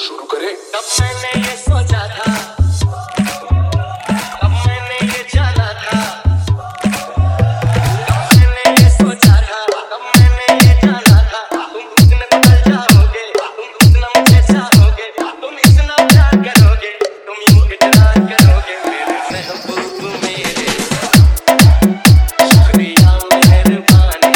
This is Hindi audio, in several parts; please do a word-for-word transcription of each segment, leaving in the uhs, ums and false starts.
शुरू करें। तब मैंने ये सोचा था, तब मैंने ये जाना था, तब मैंने ये सोचा था, तब मैंने ये जाना था। तुम कितने बदल जाओगे, तुम कितना मुझे चाहोगे, तुम इतना प्यार करोगे, तुम यूं इकरार करोगे मेरे महबूब मेरे। शुक्रिया मेहरबानी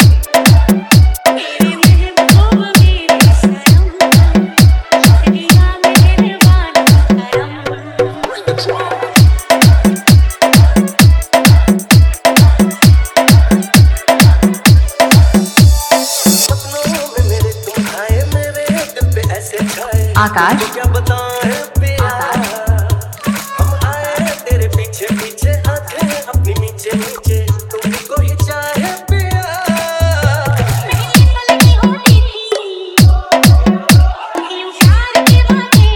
आकाश क्या बताएं प्यार, हम आए तेरे पीछे पीछे आते अपनी नीचे नीचे तुमको ही चाहे प्यार। लगी होती थी यूं प्यार की बातें,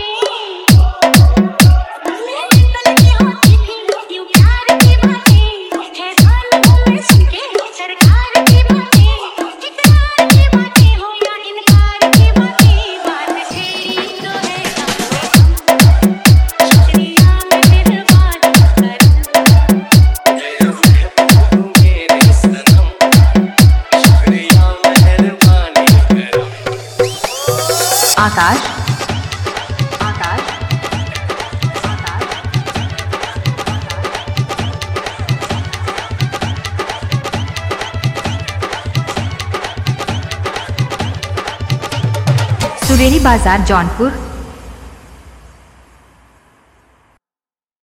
लगी होती थी यूं प्यार की बातें, है कानों में सुन के सरकार की बातें, इकरार की बातें हो या इनकार की बातें, बात छेड़ी तो है शुक्रिया मेहरबानी मेरे सनम, शुक्रिया मेहरबानी करो। आकाश आकाश सुरेरी बाजार जौनपुर।